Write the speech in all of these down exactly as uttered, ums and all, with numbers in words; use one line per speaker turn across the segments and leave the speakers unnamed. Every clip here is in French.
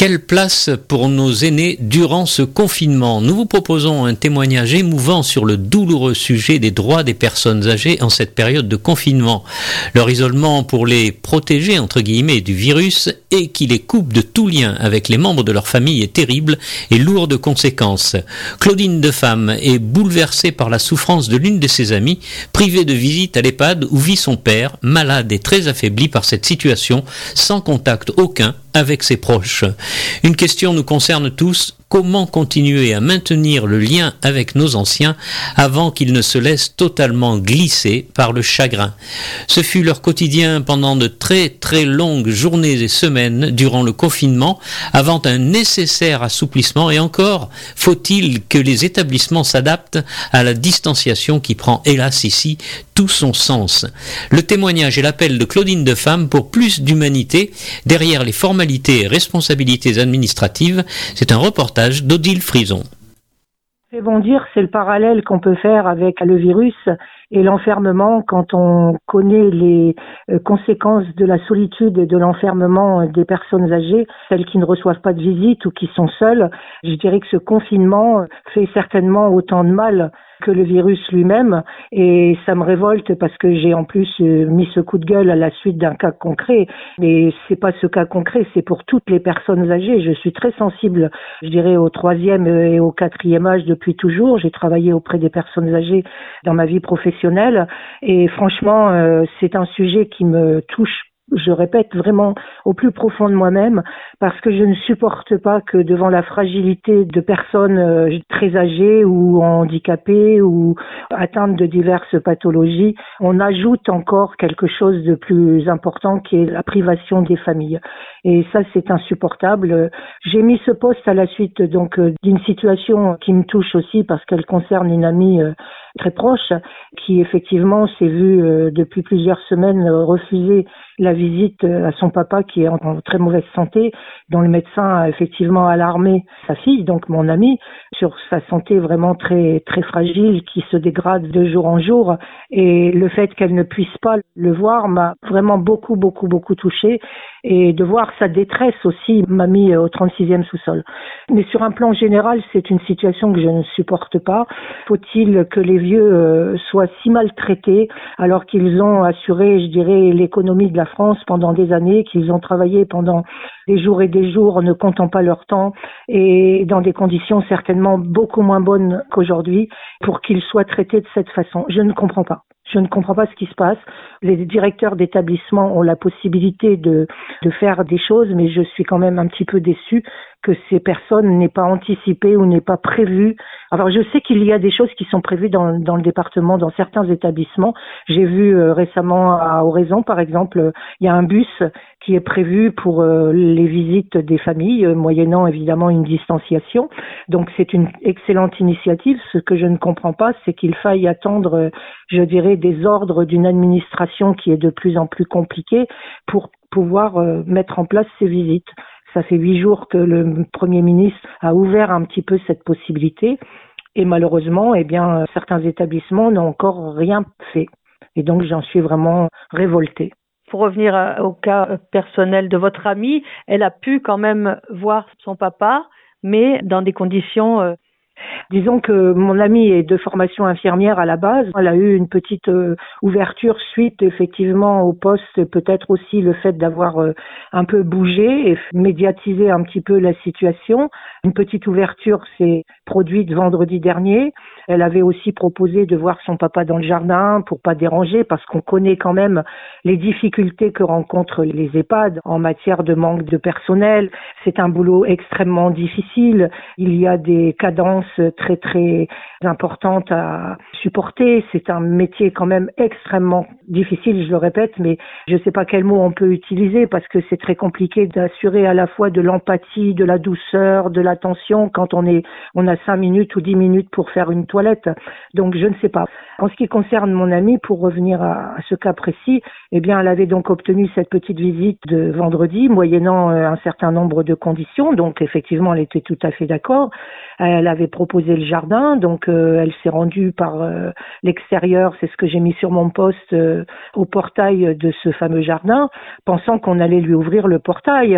Quelle place pour nos aînés durant ce confinement? Nous vous proposons un témoignage émouvant sur le douloureux sujet des droits des personnes âgées en cette période de confinement. Leur isolement pour les protéger, entre guillemets, du virus et qui les coupe de tout lien avec les membres de leur famille est terrible et lourd de conséquences. Claudine Defam est bouleversée par la souffrance de l'une de ses amies, privée de visite à l'EHPAD où vit son père, malade et très affaibli par cette situation, sans contact aucun avec ses proches. Une question nous concerne tous: comment continuer à maintenir le lien avec nos anciens avant qu'ils ne se laissent totalement glisser par le chagrin? Ce fut leur quotidien pendant de très très longues journées et semaines durant le confinement, avant un nécessaire assouplissement, et encore faut-il que les établissements s'adaptent à la distanciation qui prend hélas ici tout son sens. Le témoignage et l'appel de Claudine Defam pour plus d'humanité derrière les formalités et responsabilités administratives, c'est un reportage d'Odile Frison.
C'est bon dire, c'est le parallèle qu'on peut faire avec le virus et l'enfermement quand on connaît les conséquences de la solitude et de l'enfermement des personnes âgées, celles qui ne reçoivent pas de visite ou qui sont seules. Je dirais que ce confinement fait certainement autant de mal que le virus lui-même, et ça me révolte parce que j'ai en plus mis ce coup de gueule à la suite d'un cas concret, mais c'est pas ce cas concret, c'est pour toutes les personnes âgées. Je suis très sensible, je dirais, au troisième et au quatrième âge depuis toujours. J'ai travaillé auprès des personnes âgées dans ma vie professionnelle, et franchement, euh, c'est un sujet qui me touche, je répète, vraiment au plus profond de moi-même, parce que je ne supporte pas que devant la fragilité de personnes euh, très âgées ou handicapées ou atteintes de diverses pathologies, on ajoute encore quelque chose de plus important qui est la privation des familles. Et ça, c'est insupportable. J'ai mis ce post à la suite donc euh, d'une situation qui me touche aussi parce qu'elle concerne une amie euh, très proche qui effectivement s'est vue euh, depuis plusieurs semaines euh, refuser la visite à son papa qui est en, en très mauvaise santé, dont le médecin a effectivement alarmé sa fille, donc mon amie, sur sa santé vraiment très très fragile qui se dégrade de jour en jour, et le fait qu'elle ne puisse pas le voir m'a vraiment beaucoup beaucoup beaucoup touchée, et de voir sa détresse aussi m'a mis au trente-sixième sous-sol. Mais sur un plan général, c'est une situation que je ne supporte pas. Faut-il que les vieux euh, soient si maltraités alors qu'ils ont assuré, je dirais, l'économie de la France pendant des années, qu'ils ont travaillé pendant des jours et des jours, ne comptant pas leur temps, et dans des conditions certainement beaucoup moins bonnes qu'aujourd'hui, pour qu'ils soient traités de cette façon? Je ne comprends pas. Je ne comprends pas ce qui se passe. Les directeurs d'établissement ont la possibilité de, de faire des choses, mais je suis quand même un petit peu déçue que ces personnes n'aient pas anticipé ou n'aient pas prévu. Alors je sais qu'il y a des choses qui sont prévues dans, dans le département, dans certains établissements. J'ai vu euh, récemment à Oraison, par exemple, euh, il y a un bus qui est prévu pour euh, les visites des familles, euh, moyennant évidemment une distanciation. Donc c'est une excellente initiative. Ce que je ne comprends pas, c'est qu'il faille attendre, euh, je dirais, des ordres d'une administration qui est de plus en plus compliquée pour pouvoir euh, mettre en place ces visites. Ça fait huit jours que le Premier ministre a ouvert un petit peu cette possibilité, et malheureusement, eh bien, certains établissements n'ont encore rien fait. Et donc, j'en suis vraiment révoltée.
Pour revenir au cas personnel de votre amie, elle a pu quand même voir son papa, mais dans des conditions... Euh...
Disons que mon amie est de formation infirmière à la base. Elle a eu une petite euh, ouverture suite effectivement au poste, peut-être aussi le fait d'avoir euh, un peu bougé et médiatisé un petit peu la situation. Une petite ouverture s'est produite vendredi dernier. Elle avait aussi proposé de voir son papa dans le jardin pour pas déranger, parce qu'on connaît quand même les difficultés que rencontrent les EHPAD en matière de manque de personnel. C'est un boulot extrêmement difficile. Il y a des cadences très très importantes à supporter. C'est un métier quand même extrêmement difficile, je le répète, mais je ne sais pas quel mot on peut utiliser parce que c'est très compliqué d'assurer à la fois de l'empathie, de la douceur, de l'attention quand on est, on a cinq minutes ou dix minutes pour faire une toilette. Donc je ne sais pas. En ce qui concerne mon amie, pour revenir à, à ce cas précis, eh bien elle avait donc obtenu cette petite visite de vendredi, moyennant euh, un certain nombre de conditions. Donc effectivement, elle était tout à fait d'accord. Elle avait proposé le jardin, donc euh, elle s'est rendue par euh, l'extérieur, c'est ce que j'ai mis sur mon poste, euh, au portail de ce fameux jardin, pensant qu'on allait lui ouvrir le portail.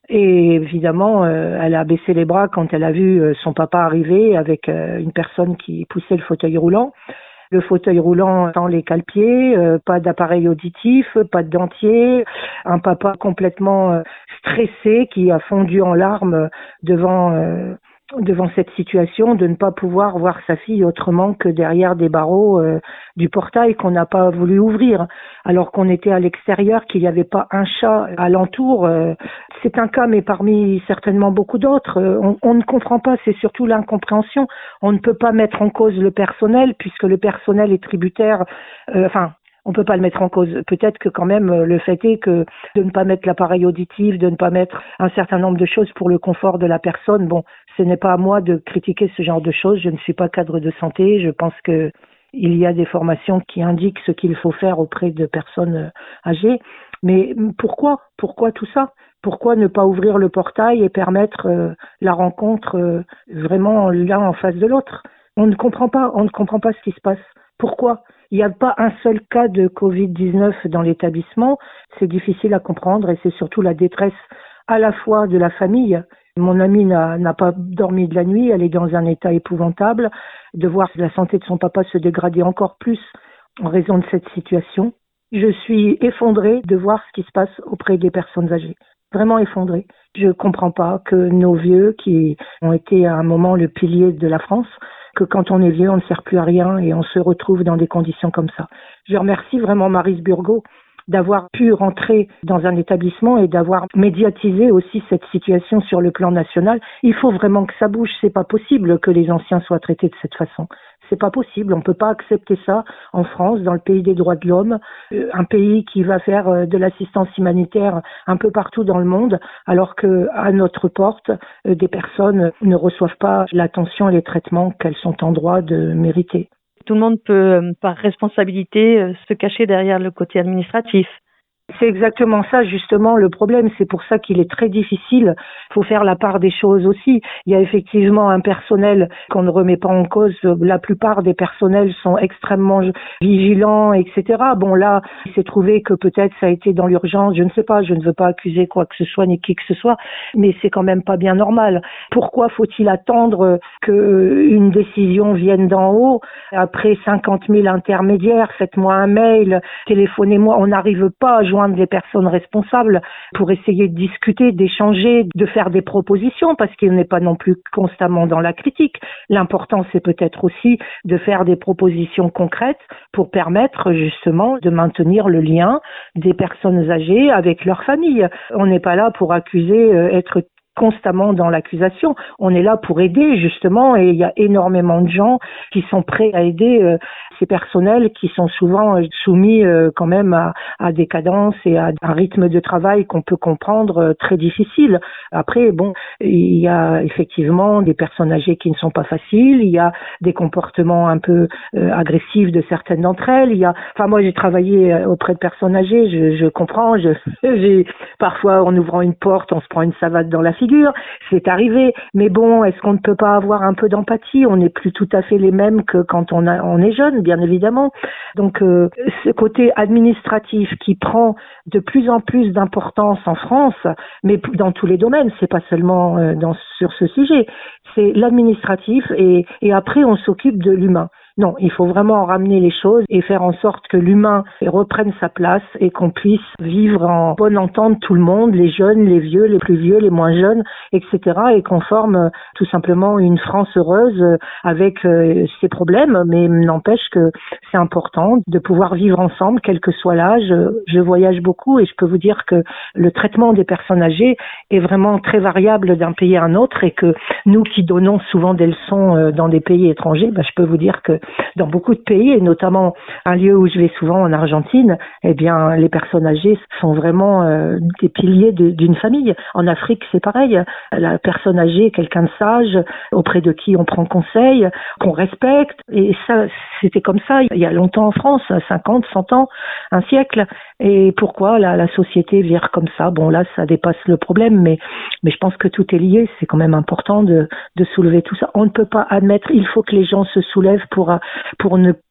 Et évidemment, euh, elle a baissé les bras quand elle a vu euh, son papa arriver avec euh, une personne qui poussait le fauteuil roulant. Le fauteuil roulant sans les cale-pieds, euh, pas d'appareil auditif, pas de dentier, un papa complètement euh, stressé qui a fondu en larmes devant euh, devant cette situation de ne pas pouvoir voir sa fille autrement que derrière des barreaux euh, du portail qu'on n'a pas voulu ouvrir, alors qu'on était à l'extérieur, qu'il n'y avait pas un chat alentour. Euh, c'est un cas, mais parmi certainement beaucoup d'autres. Euh, on, on ne comprend pas, c'est surtout l'incompréhension. On ne peut pas mettre en cause le personnel, puisque le personnel est tributaire, euh, enfin, on peut pas le mettre en cause. Peut-être que quand même le fait est que de ne pas mettre l'appareil auditif, de ne pas mettre un certain nombre de choses pour le confort de la personne, bon, ce n'est pas à moi de critiquer ce genre de choses. Je ne suis pas cadre de santé. Je pense que il y a des formations qui indiquent ce qu'il faut faire auprès de personnes âgées. Mais pourquoi? Pourquoi tout ça? Pourquoi ne pas ouvrir le portail et permettre euh, la rencontre euh, vraiment l'un en face de l'autre? On ne comprend pas, on ne comprend pas ce qui se passe. Pourquoi? Il n'y a pas un seul cas de covid dix-neuf dans l'établissement. C'est difficile à comprendre et c'est surtout la détresse à la fois de la famille. Mon amie n'a, n'a pas dormi de la nuit, elle est dans un état épouvantable. De voir la santé de son papa se dégrader encore plus en raison de cette situation. Je suis effondrée de voir ce qui se passe auprès des personnes âgées. Vraiment effondrée. Je ne comprends pas que nos vieux, qui ont été à un moment le pilier de la France, que quand on est vieux, on ne sert plus à rien et on se retrouve dans des conditions comme ça. Je remercie vraiment Maryse Burgot d'avoir pu rentrer dans un établissement et d'avoir médiatisé aussi cette situation sur le plan national. Il faut vraiment que ça bouge. C'est pas possible que les anciens soient traités de cette façon. C'est pas possible. On peut pas accepter ça en France, dans le pays des droits de l'homme, euh, un pays qui va faire euh, de l'assistance humanitaire un peu partout dans le monde, alors que à notre porte, euh, des personnes ne reçoivent pas l'attention et les traitements qu'elles sont en droit de mériter.
Tout le monde peut, par responsabilité, se cacher derrière le côté administratif.
C'est exactement ça, justement, le problème. C'est pour ça qu'il est très difficile. Il faut faire la part des choses aussi. Il y a effectivement un personnel qu'on ne remet pas en cause. La plupart des personnels sont extrêmement vigilants, et cetera. Bon, là, il s'est trouvé que peut-être ça a été dans l'urgence. Je ne sais pas. Je ne veux pas accuser quoi que ce soit ni qui que ce soit. Mais c'est quand même pas bien normal. Pourquoi faut-il attendre qu'une décision vienne d'en haut? Après cinquante mille intermédiaires, faites-moi un mail, téléphonez-moi. On n'arrive pas à joindre des personnes responsables pour essayer de discuter, d'échanger, de faire des propositions, parce qu'il n'est pas non plus constamment dans la critique. L'important, c'est peut-être aussi de faire des propositions concrètes pour permettre justement de maintenir le lien des personnes âgées avec leur famille. On n'est pas là pour accuser, euh, être constamment dans l'accusation. On est là pour aider justement, et il y a énormément de gens qui sont prêts à aider euh, ces personnels qui sont souvent euh, soumis euh, quand même à, à des cadences et à un rythme de travail qu'on peut comprendre euh, très difficile. Après, bon, il y a effectivement des personnes âgées qui ne sont pas faciles, il y a des comportements un peu euh, agressifs de certaines d'entre elles. Il y a, enfin moi j'ai travaillé auprès de personnes âgées, je, je comprends. Je, j'ai parfois en ouvrant une porte, on se prend une savate dans la figure, c'est arrivé. Mais bon, est-ce qu'on ne peut pas avoir un peu d'empathie? On n'est plus tout à fait les mêmes que quand on, a, on est jeune, bien évidemment. Donc, euh, ce côté administratif qui prend de plus en plus d'importance en France, mais dans tous les domaines, c'est pas seulement euh, dans, sur ce sujet, c'est l'administratif et, et après on s'occupe de l'humain. Non, il faut vraiment ramener les choses et faire en sorte que l'humain reprenne sa place et qu'on puisse vivre en bonne entente tout le monde, les jeunes, les vieux, les plus vieux, les moins jeunes, et cetera. Et qu'on forme euh, tout simplement une France heureuse euh, avec euh, ses problèmes, mais n'empêche que c'est important de pouvoir vivre ensemble, quel que soit l'âge. Je voyage beaucoup et je peux vous dire que le traitement des personnes âgées est vraiment très variable d'un pays à un autre et que nous qui donnons souvent des leçons euh, dans des pays étrangers, bah, je peux vous dire que dans beaucoup de pays, et notamment un lieu où je vais souvent en Argentine, eh bien, les personnes âgées sont vraiment euh, des piliers de, d'une famille. En Afrique, c'est pareil. La personne âgée est quelqu'un de sage, auprès de qui on prend conseil, qu'on respecte. Et ça, c'était comme ça il y a longtemps en France, cinquante, cent ans, un siècle. Et pourquoi la, la société vire comme ça? Bon, là, ça dépasse le problème, mais, mais je pense que tout est lié. C'est quand même important de, de soulever tout ça. On ne peut pas admettre, il faut que les gens se soulèvent pour pour ne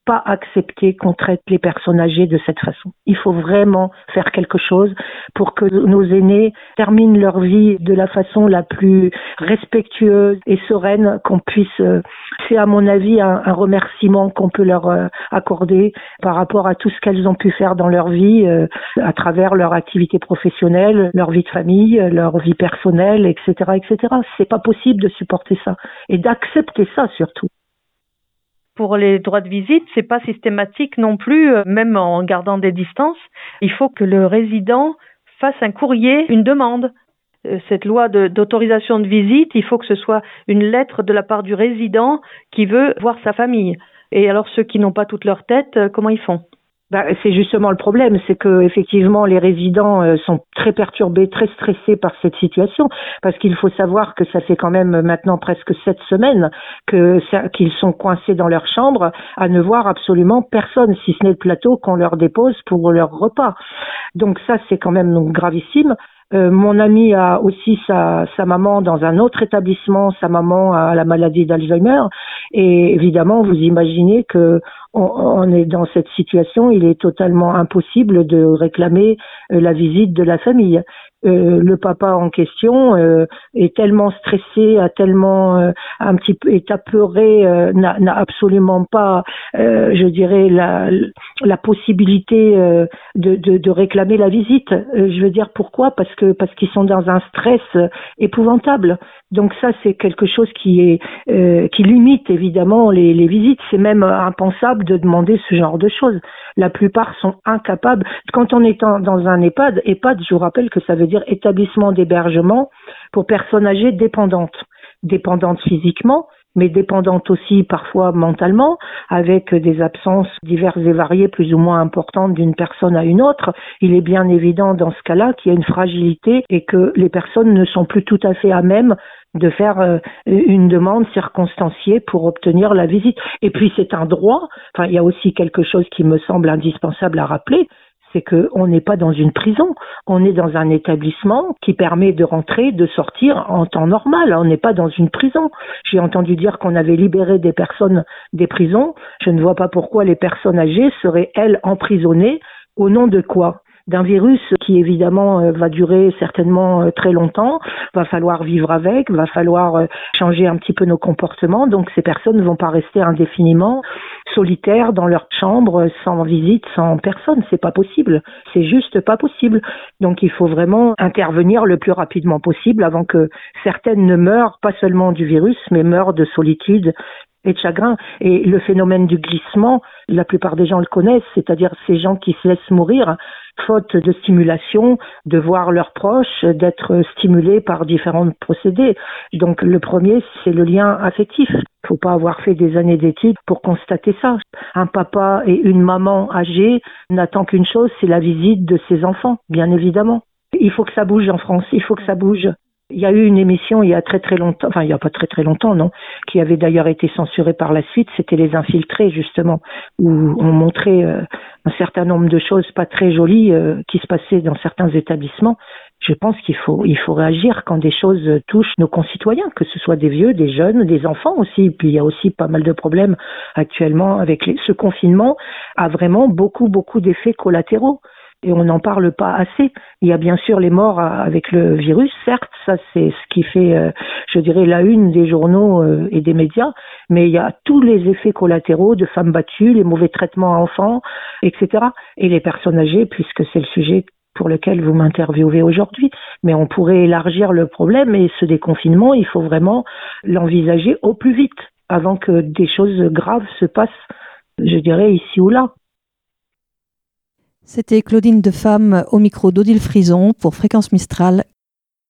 pas accepter qu'on traite les personnes âgées de cette façon. Il faut vraiment faire quelque chose pour que nos aînés terminent leur vie de la façon la plus respectueuse et sereine qu'on puisse. C'est à mon avis un, un remerciement qu'on peut leur accorder par rapport à tout ce qu'elles ont pu faire dans leur vie, euh, à travers leur activité professionnelle, leur vie de famille, leur vie personnelle, et cetera, et cetera. C'est pas possible de supporter ça et d'accepter ça surtout.
Pour les droits de visite, c'est pas systématique non plus, même en gardant des distances. Il faut que le résident fasse un courrier, une demande. Cette loi de, d'autorisation de visite, il faut que ce soit une lettre de la part du résident qui veut voir sa famille. Et alors ceux qui n'ont pas toute leur tête, comment ils font ?
Ben, c'est justement le problème, c'est que effectivement les résidents euh, sont très perturbés, très stressés par cette situation, parce qu'il faut savoir que ça fait quand même maintenant presque sept semaines que ça, qu'ils sont coincés dans leur chambre à ne voir absolument personne, si ce n'est le plateau qu'on leur dépose pour leur repas. Donc ça c'est quand même donc gravissime. Euh, mon ami a aussi sa, sa maman dans un autre établissement, sa maman a la maladie d'Alzheimer, et évidemment vous imaginez que on, on est dans cette situation, il est totalement impossible de réclamer euh, la visite de la famille. Euh, le papa en question euh, est tellement stressé, a tellement euh, un petit peu est apeuré, euh, n'a, n'a absolument pas, euh, je dirais, la, la possibilité euh, de, de, de réclamer la visite. Euh, je veux dire pourquoi ? Parce que parce qu'ils sont dans un stress euh, épouvantable. Donc ça, c'est quelque chose qui est euh, qui limite évidemment les, les visites. C'est même impensable de demander ce genre de choses. La plupart sont incapables. Quand on est en, dans un EHPAD, EHPAD, je vous rappelle que ça veut dire établissement d'hébergement pour personnes âgées dépendantes, dépendantes physiquement, mais dépendantes aussi parfois mentalement, avec des absences diverses et variées, plus ou moins importantes d'une personne à une autre. Il est bien évident dans ce cas-là qu'il y a une fragilité et que les personnes ne sont plus tout à fait à même de faire euh, une demande circonstanciée pour obtenir la visite. Et puis c'est un droit, enfin il y a aussi quelque chose qui me semble indispensable à rappeler, c'est qu'on n'est pas dans une prison, on est dans un établissement qui permet de rentrer, de sortir en temps normal, on n'est pas dans une prison. J'ai entendu dire qu'on avait libéré des personnes des prisons, je ne vois pas pourquoi les personnes âgées seraient, elles, emprisonnées, au nom de quoi ? D'un virus qui évidemment euh, va durer certainement euh, très longtemps, va falloir vivre avec, va falloir euh, changer un petit peu nos comportements, donc ces personnes ne vont pas rester indéfiniment solitaires dans leur chambre, sans visite, sans personne, c'est pas possible, c'est juste pas possible. Donc il faut vraiment intervenir le plus rapidement possible avant que certaines ne meurent, pas seulement du virus, mais meurent de solitude et de chagrin. Et le phénomène du glissement, la plupart des gens le connaissent, c'est-à-dire ces gens qui se laissent mourir faute de stimulation, de voir leurs proches, d'être stimulés par différents procédés. Donc le premier, c'est le lien affectif. Il ne faut pas avoir fait des années d'études pour constater ça. Un papa et une maman âgés n'attendent qu'une chose, c'est la visite de ses enfants, bien évidemment. Il faut que ça bouge en France, il faut que ça bouge. Il y a eu une émission il y a très très longtemps, enfin il n'y a pas très très longtemps, non, qui avait d'ailleurs été censurée par la suite, c'était Les Infiltrés justement, où on montrait euh, un certain nombre de choses pas très jolies euh, qui se passaient dans certains établissements. Je pense qu'il faut il faut réagir quand des choses touchent nos concitoyens, que ce soit des vieux, des jeunes, des enfants aussi. Puis il y a aussi pas mal de problèmes actuellement avec les, ce confinement a vraiment beaucoup beaucoup d'effets collatéraux. Et on n'en parle pas assez. Il y a bien sûr les morts avec le virus, certes, ça c'est ce qui fait, euh, je dirais, la une des journaux euh, et des médias, mais il y a tous les effets collatéraux de femmes battues, les mauvais traitements à enfants, et cetera. Et les personnes âgées, puisque c'est le sujet pour lequel vous m'interviewez aujourd'hui. Mais on pourrait élargir le problème et ce déconfinement, il faut vraiment l'envisager au plus vite, avant que des choses graves se passent, je dirais, ici ou là.
C'était Claudine Defam au micro d'Odile Frison pour Fréquence Mistral